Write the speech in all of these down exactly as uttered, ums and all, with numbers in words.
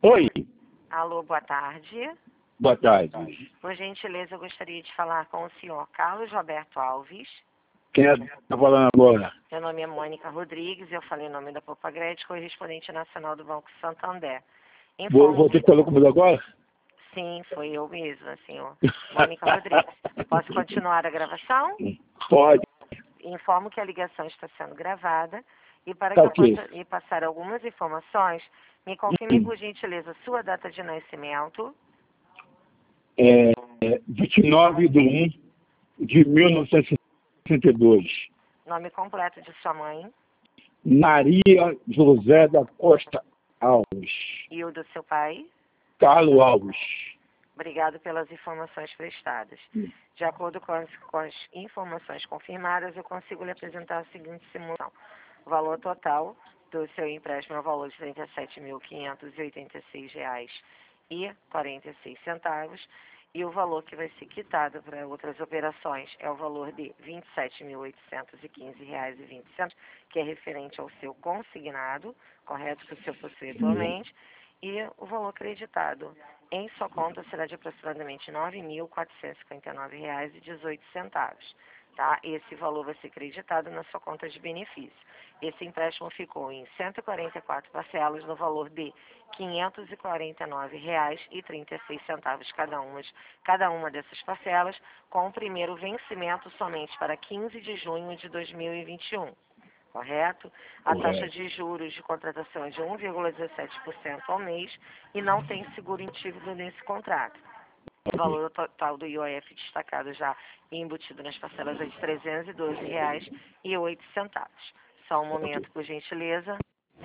Oi, Alô, boa tarde. boa tarde. Por gentileza, eu gostaria de falar com o senhor Carlos Roberto Alves. Quem é que está falando agora? Meu nome é Mônica Rodrigues, eu falei em nome da Popagred, correspondente nacional do Banco Santander. Vou, Informo você que... falou comigo agora? Sim, foi eu mesma, senhor. Mônica Rodrigues. Posso continuar a gravação? Pode. Informo que a ligação está sendo gravada e para Tá que eu ok. possa lhe passar algumas informações, me confirme, por gentileza, sua data de nascimento. É, é vinte e nove de um de mil novecentos e sessenta e dois. Nome completo de sua mãe Maria José da Costa Alves. e o do seu pai. Carlos Alves. Obrigado pelas informações prestadas. De acordo com as, com as informações confirmadas, eu consigo lhe apresentar a seguinte simulação. O valor total do seu empréstimo é o valor de trinta e sete mil quinhentos e oitenta e seis reais e quarenta e seis centavos. E o valor que vai ser quitado para outras operações é o valor de vinte e sete mil oitocentos e quinze reais e vinte centavos, que é referente ao seu consignado, correto, que o senhor possui atualmente, e o valor creditado em sua conta será de aproximadamente nove mil quatrocentos e cinquenta e nove reais e dezoito centavos. Tá? Esse valor vai ser creditado na sua conta de benefício. Esse empréstimo ficou em cento e quarenta e quatro parcelas no valor de quinhentos e quarenta e nove reais e trinta e seis centavos cada uma, cada uma dessas parcelas, com o primeiro vencimento somente para quinze de junho de dois mil e vinte e um. Correto? A Correto. taxa de juros de contratação é de um vírgula dezessete por cento ao mês e não tem seguro incluído nesse contrato. O valor total do I O F destacado já embutido nas parcelas é de trezentos e doze reais e oito centavos. Só um momento, por gentileza.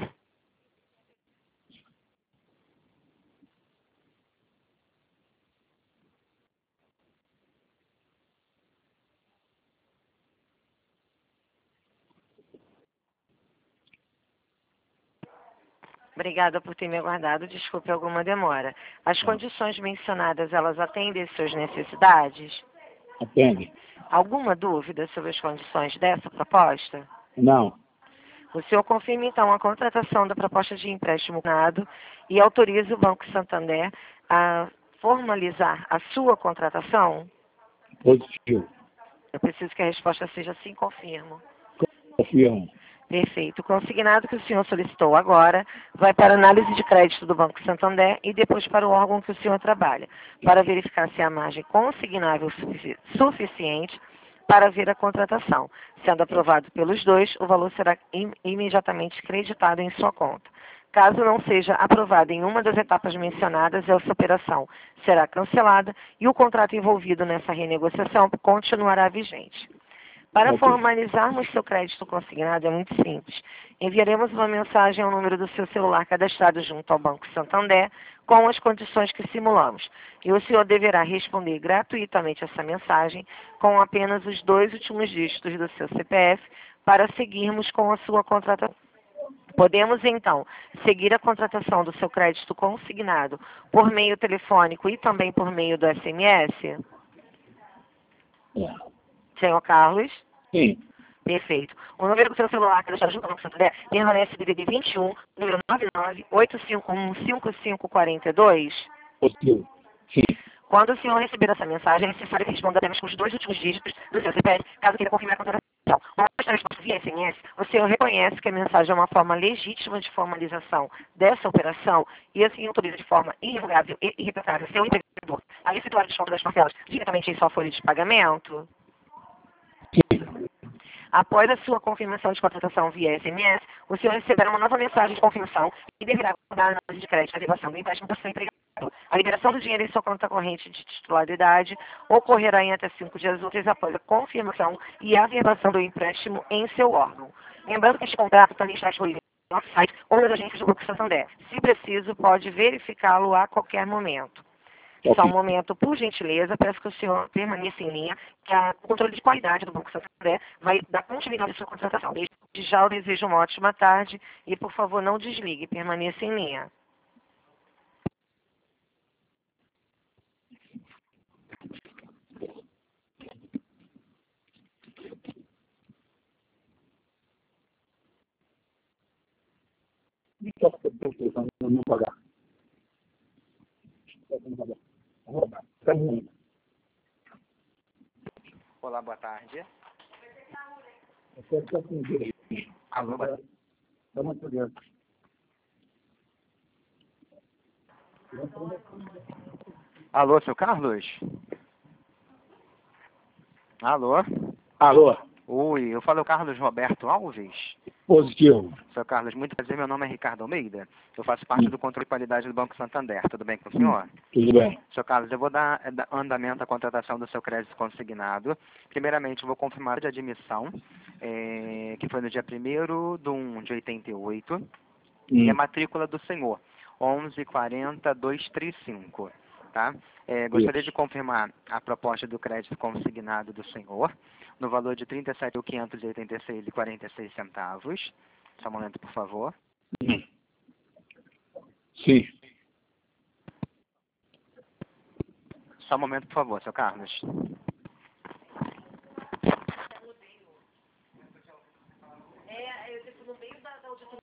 Obrigada por ter me aguardado. Desculpe alguma demora. As condições mencionadas, elas atendem às suas necessidades? Atende? Alguma dúvida sobre as condições dessa proposta? Não. O senhor confirma, então, a contratação da proposta de empréstimo nado e autoriza o Banco Santander a formalizar a sua contratação? Positivo. Eu preciso que a resposta seja sim, confirmo. Confirmo. Perfeito. O consignado que o senhor solicitou agora vai para análise de crédito do Banco Santander e depois para o órgão que o senhor trabalha, para verificar se a margem consignável sufici- suficiente para ver a contratação. Sendo aprovado pelos dois, o valor será im imediatamente creditado em sua conta. Caso não seja aprovado em uma das etapas mencionadas, essa operação será cancelada e o contrato envolvido nessa renegociação continuará vigente. Para Ok. formalizarmos seu crédito consignado é muito simples. Enviaremos uma mensagem ao número do seu celular cadastrado junto ao Banco Santander com as condições que simulamos. E o senhor deverá responder gratuitamente essa mensagem com apenas os dois últimos dígitos do seu C P F para seguirmos com a sua contratação. Podemos, então, seguir a contratação do seu crédito consignado por meio telefônico e também por meio do S M S? É. Senhor Carlos? Sim. Perfeito. O número do seu celular que deixar junto ao Banco Santander permanece D D D vinte e um, número nove nove oito cinco um cinco cinco quatro dois. Positivo. Sim. Quando o senhor receber essa mensagem, é necessário que responda apenas com os dois últimos dígitos do seu C P F, caso queira confirmar a contratação. Após a resposta via S M S, o senhor reconhece que a mensagem é uma forma legítima de formalização dessa operação e assim autoriza de forma irrevogável e irretocável seu empregador a efetuar o desconto das parcelas diretamente em sua folha de pagamento. Sim. Após a sua confirmação de contratação via S M S, o senhor receberá uma nova mensagem de confirmação e deverá aguardar a análise de crédito e adequação do empréstimo para seu empregado. A liberação do dinheiro em sua conta corrente de titularidade ocorrerá em até cinco dias úteis após a confirmação e a averbação do empréstimo em seu órgão. Lembrando que este contrato também está disponível no nosso site ou nas agências do Banco Santander. Se preciso, pode verificá-lo a qualquer momento. Só um momento, por gentileza, peço que o senhor permaneça em linha, que a- o controle de qualidade do Banco Santander vai dar continuidade à sua contratação. Desde já eu desejo uma ótima tarde e, por favor, não desligue, permaneça em linha. Não posso não pagar. tarde. Alô, boa Alô, seu Carlos? Alô? Alô? Oi, eu falo Carlos Roberto Alves. Positivo. Seu Carlos, muito prazer, meu nome é Ricardo Almeida. Eu faço parte do controle de qualidade do Banco Santander. Tudo bem com o senhor? Tudo bem. Seu Carlos, eu vou dar andamento à contratação do seu crédito consignado. Primeiramente, eu vou confirmar a de admissão, é, que foi no dia primeiro de um de oitenta e oito, hum. e a matrícula do senhor, onze quarenta duzentos e trinta e cinco. Tá? É, gostaria Isso. de confirmar a proposta do crédito consignado do senhor, no valor de trinta e sete mil quinhentos e oitenta e seis reais e quarenta e seis centavos. Só um momento, por favor. Hum. Sim. Só um momento, por favor, seu Carlos. É, eu tipo, no meio da, da auditoria.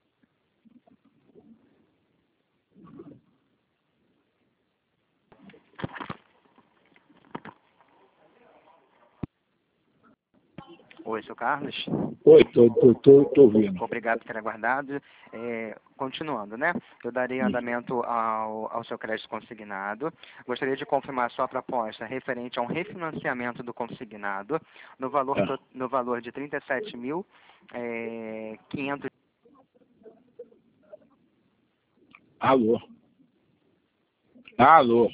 Oi, seu Carlos. Oi, tô, tô, tô, tô ouvindo. Obrigado por ter aguardado. É, continuando, né? Eu darei andamento ao, ao seu crédito consignado. Gostaria de confirmar a sua proposta referente a um refinanciamento do consignado no valor, Ah. no valor de trinta e sete mil quinhentos. Alô? Alô?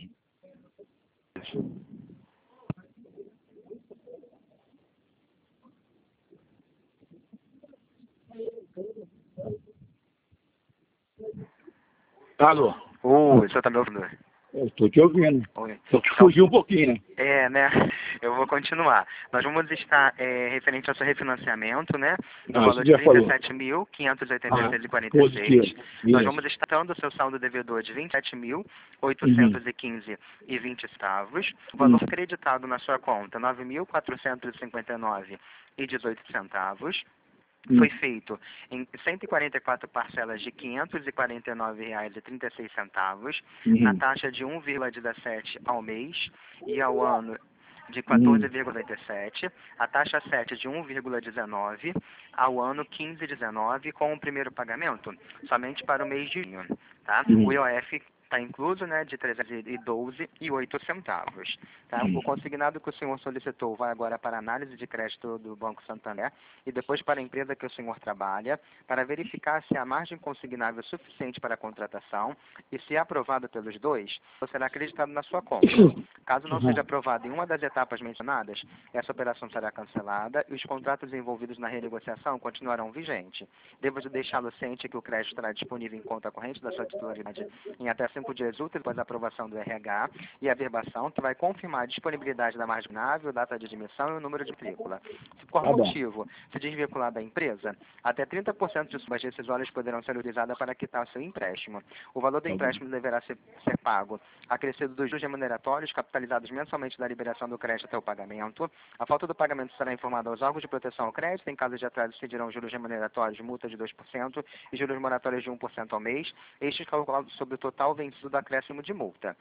Alô? Oi, o senhor está me ouvindo? Eu estou te ouvindo. Oi. Só que fugiu um pouquinho, né? É, né? Eu vou continuar. Nós vamos estar é, referente ao seu refinanciamento, né? No Ah, valor de já trinta falou. e sete mil quinhentos e oitenta e seis reais e quarenta e seis. Positivo. Nós Isso. vamos estar dando o seu saldo devedor de vinte e sete mil oitocentos e quinze reais e vinte centavos. O valor Uhum. creditado na sua conta, nove mil quatrocentos e cinquenta e nove reais e dezoito centavos. Foi feito em cento e quarenta e quatro parcelas de quinhentos e quarenta e nove reais e trinta e seis centavos, Uhum. na taxa de um vírgula dezessete ao mês e ao ano de quatorze vírgula noventa e sete, a taxa sete de um vírgula dezenove, ao ano quinze vírgula dezenove, com o primeiro pagamento somente para o mês de junho. Tá? Uhum. O I O F está incluso, né, de trezentos e doze reais e oito centavos. Tá? O consignado que o senhor solicitou vai agora para análise de crédito do Banco Santander e depois para a empresa que o senhor trabalha, para verificar se a margem consignável é suficiente para a contratação e, se é aprovado pelos dois, será acreditado na sua conta. Caso não seja aprovado em uma das etapas mencionadas, essa operação será cancelada e os contratos envolvidos na renegociação continuarão vigentes. Devo deixá-lo ciente que o crédito estará disponível em conta corrente da sua titularidade em até cinco dias úteis após a aprovação do R H e a verbação, que vai confirmar a disponibilidade da margem consignável, data de admissão e o número de matrícula. Se por Tá bom. motivo se desvincular da empresa, até trinta por cento de suas decisórias poderão ser utilizadas para quitar o seu empréstimo. O valor do empréstimo deverá ser, ser pago acrescido dos juros remuneratórios capitalizados mensalmente da liberação do crédito até o pagamento. A falta do pagamento será informada aos órgãos de proteção ao crédito. Em caso de atraso, decidirão juros remuneratórios, multa de dois por cento e juros moratórios de um por cento ao mês. Estes calculados sobre o total vencido do acréscimo de multa.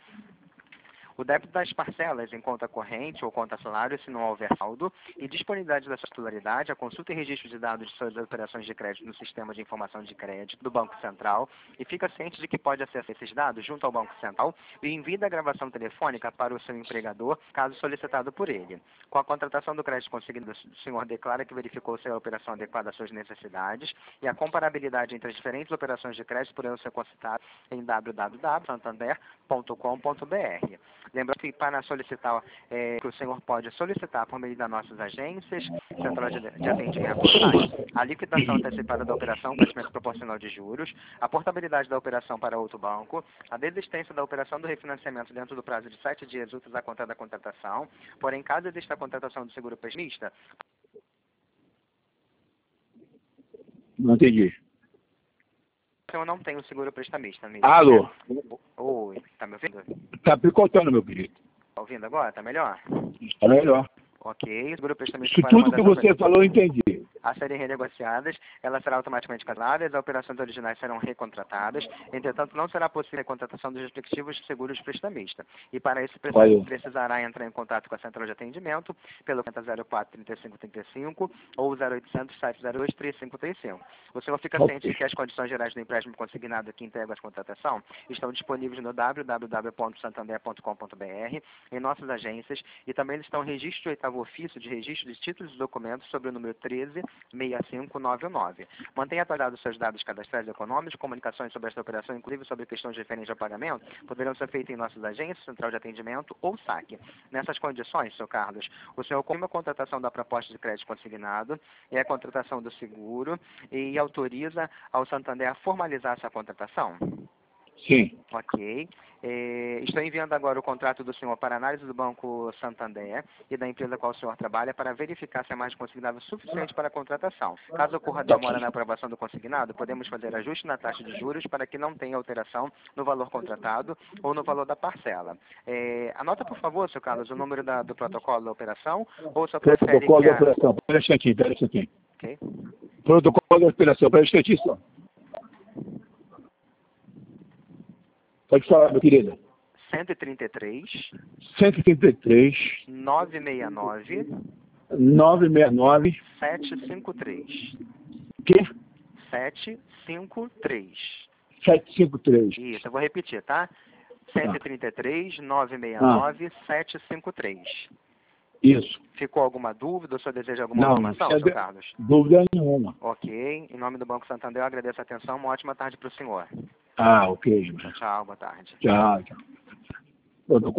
O débito das parcelas em conta corrente ou conta salário, se não houver saldo, e disponibilidade da sua titularidade, a consulta e registro de dados de suas operações de crédito no Sistema de Informação de Crédito do Banco Central, e fica ciente de que pode acessar esses dados junto ao Banco Central e envia a gravação telefônica para o seu empregador, caso solicitado por ele. Com a contratação do crédito conseguido, o senhor declara que verificou se a operação adequada às suas necessidades, e a comparabilidade entre as diferentes operações de crédito poderão ser consultadas em w w w ponto santander ponto com ponto b r. Lembrando que para solicitar, é, que o senhor pode solicitar por meio das nossas agências, central de, de atendimento online, a liquidação antecipada da operação com vencimento proporcional de juros, a portabilidade da operação para outro banco, a desistência da operação do refinanciamento dentro do prazo de sete dias úteis à conta da contratação, porém, caso exista a contratação do seguro pessimista... Não entendi. Eu não tenho seguro prestamista, amigo. Alô? Oi, tá me ouvindo? Tá picotando, meu querido. Tá ouvindo agora? Tá melhor? Tá melhor. Ok, seguro prestamista Isso para uma tudo das que você operações. falou, eu entendi. a serem renegociadas, ela será automaticamente cancelada e as operações originais serão recontratadas. Entretanto, não será possível a contratação dos respectivos seguros prestamista. E para isso Valeu. precisará entrar em contato com a central de atendimento pelo zero quatro, trinta e cinco, trinta e cinco ou zero oitocentos, sete zero dois, três cinco três cinco. O senhor fica Ok. ciente de que as condições gerais do empréstimo consignado que integram a contratação estão disponíveis no w w w ponto santander ponto com ponto b r, em nossas agências, e também estão registro de oitavo ofício de registro de títulos e documentos sobre o número treze, seis cinco nove nove. Mantenha atualizados seus dados cadastrais e econômicos, comunicações sobre esta operação, inclusive sobre questões referentes ao pagamento, poderão ser feitas em nossas agências, central de atendimento ou saque. Nessas condições, senhor Carlos, o senhor confirma a contratação da proposta de crédito consignado e a contratação do seguro e autoriza ao Santander a formalizar essa contratação? Sim. Ok. Eh, estou enviando agora o contrato do senhor para análise do Banco Santander e da empresa com a qual o senhor trabalha para verificar se a margem consignada é suficiente para a contratação. Caso ocorra demora na aprovação do consignado, podemos fazer ajuste na taxa de juros para que não tenha alteração no valor contratado ou no valor da parcela. Eh, anota, por favor, senhor Carlos, o número da, do protocolo da operação, ou só prefere Protocolo que da a... operação. Pera um instantinho, pera um instantinho. Ok. Protocolo da operação. Pera um instantinho só. Pode falar, meu querido. cento e trinta e três, cento e trinta e três, novecentos e sessenta e nove, novecentos e sessenta e nove, setecentos e cinquenta e três. que? setecentos e cinquenta e três. setecentos e cinquenta e três. Isso, eu vou repetir, tá? cento e trinta e três, novecentos e sessenta e Ah. nove, setecentos e cinquenta e três. Isso. Ficou alguma dúvida ou o senhor deseja alguma Não, informação, não senhor é Carlos? dúvida nenhuma. Ok. Em nome do Banco Santander, eu agradeço a atenção. Uma ótima tarde para o senhor. Ah, ok. Tchau, boa tarde. Tchau, tchau. Protocolo